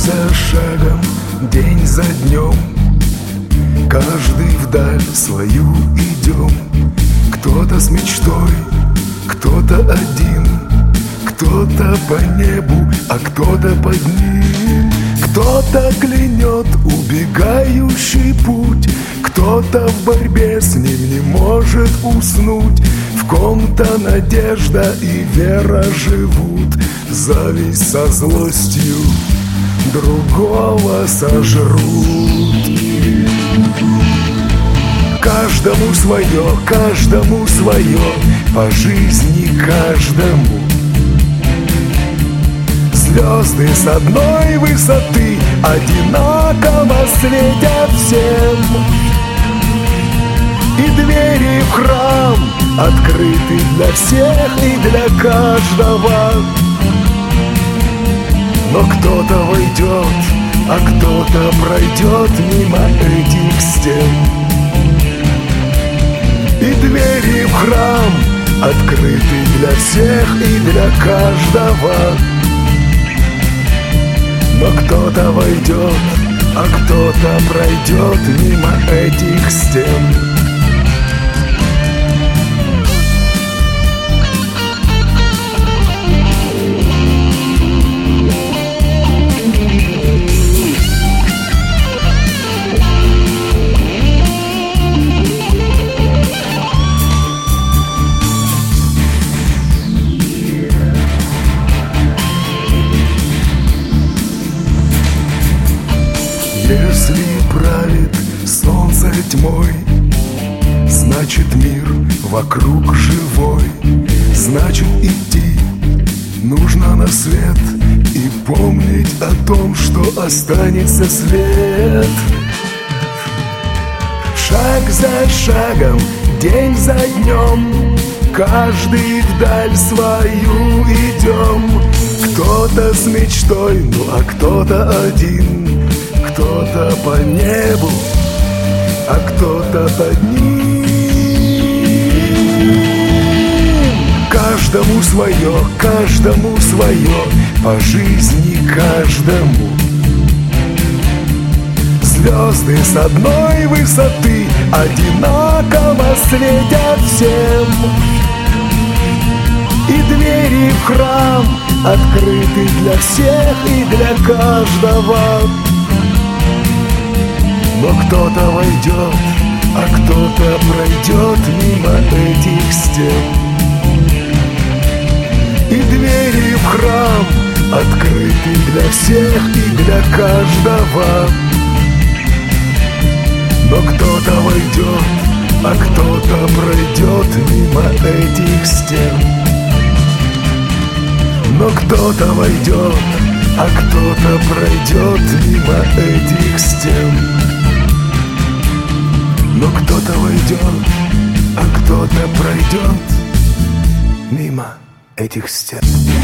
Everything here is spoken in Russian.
за шагом, день за днем, каждый вдаль свою идем. Кто-то с мечтой, кто-то один, кто-то по небу, а кто-то под ним. Кто-то клянет убегающий путь, кто-то в борьбе с ним не может уснуть. В ком-то надежда и вера живут, зависть со злостью другого сожрут. Каждому свое, по жизни каждому. Звезды с одной высоты одинаково светят всем, и двери в храм открыты для всех и для каждого. Но кто-то войдет, а кто-то пройдет мимо этих стен. И двери в храм открыты для всех и для каждого. Но кто-то войдет, а кто-то пройдет мимо этих стен. Если правит солнце тьмой, значит мир вокруг живой. Значит идти нужно на свет и помнить о том, что останется свет. Шаг за шагом, день за днем, каждый вдаль свою идем. Кто-то с мечтой, ну а кто-то один. Кто-то по небу, а кто-то под ним. Каждому свое, по жизни каждому. Звезды с одной высоты одинаково светят всем, и двери в храм открыты для всех и для каждого. Но кто-то войдет, а кто-то пройдет мимо этих стен. И двери в храм открыты для всех и для каждого. Но кто-то войдет, а кто-то пройдет мимо этих стен. Но кто-то войдет, а кто-то пройдет мимо этих стен. Но кто-то войдет, а кто-то пройдет мимо этих стен.